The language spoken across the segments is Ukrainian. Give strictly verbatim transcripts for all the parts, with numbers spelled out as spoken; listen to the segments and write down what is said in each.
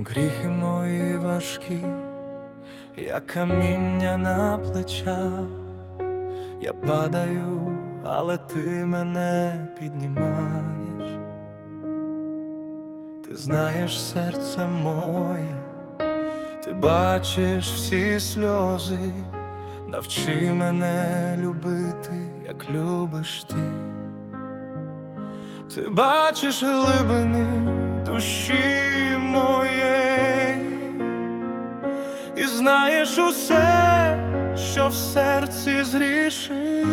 Гріхи мої важкі, як каміння на плечах. Я падаю, але ти мене піднімаєш. Ти знаєш серце моє, ти бачиш всі сльози. Навчи мене любити, як любиш ти. Ти бачиш глибини душі моєї і знаєш усе, що в серці зрішив.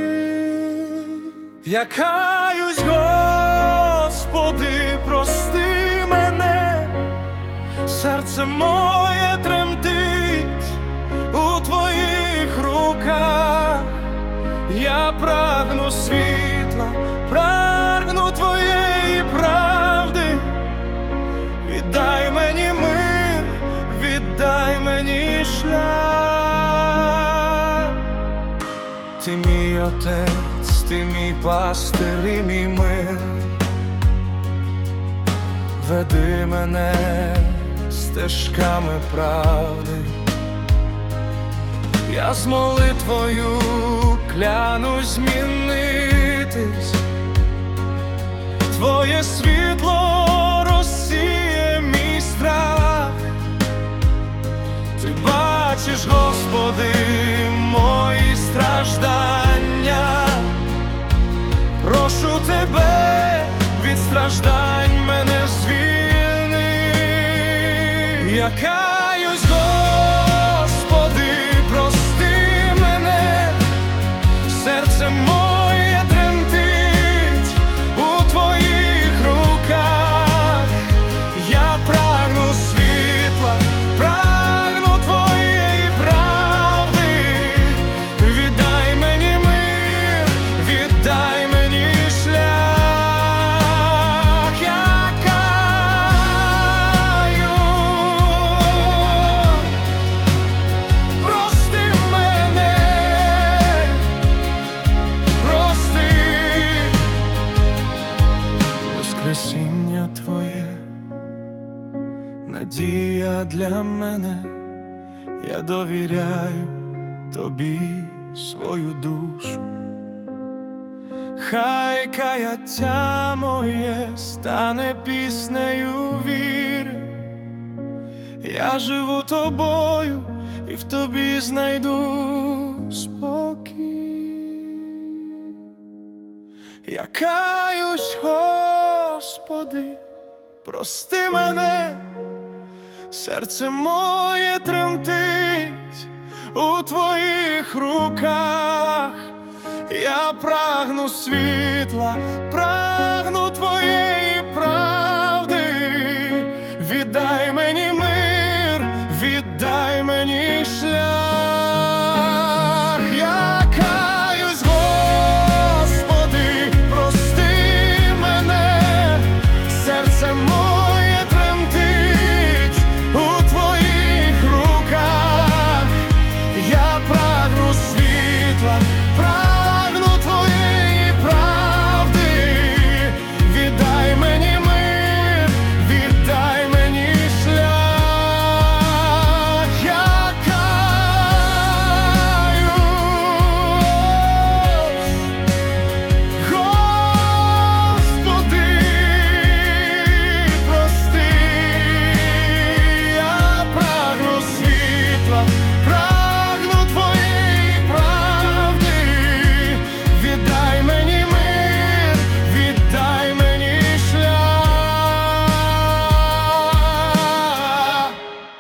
Я каюсь, Господи, прости мене, серце моє тремтить у Твоїх руках. Я прагну світла, прагну Твоєї правди. Віддай мені мир, віддай мені шлях. Ти мій отець, ти мій пастир і мій мир. Веди мене стежками правди. Я з молитвою клянусь змінитись. Твоє світло розсіє мій страх. Ти бачиш, Господи, мої страждання. Прошу Тебе, від страждань мене звільни. Я каюсь, Господи, прости мене, серце моє тремтить у Твоїх руках. Я прагну світла, прагну Твоєї правди. Віддай мені мир, віддай мені шлях. Я каю, прости мене, прости. Воскресіння Твоє, надія для мене. Я довіряю Тобі свою душу. Хай каяття моє стане піснею віри. Я живу Тобою і в Тобі знайду спокій. Я каюсь, Господи, прости мене, серце моє тремтить у Твоїх руках. Я прагну світла, прагну Твоєї правди. Віддай мені мир, віддай мені шлях. Я каюсь, Господи, прости мене, серце моє тремтить у Твоїх руках. Я прагну світла, прагну Твоєї правди. Віддай мені мир, віддай мені шлях. Я каюсь, Господи, прости. Я прагну світла, прагну Твоєї правди. Віддай мені мир, віддай мені шлях.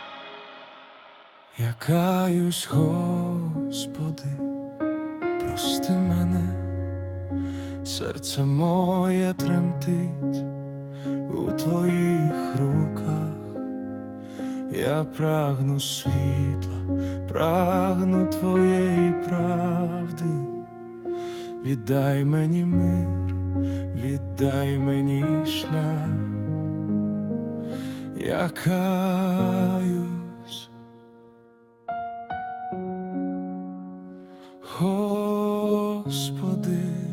Я каюсь, Господи, прости мене, серце моє тремтить у Твоїх руках. Я прагну світла, прагну Твоєї правди. Віддай мені мир, віддай мені шлях. Я каюсь, Господи.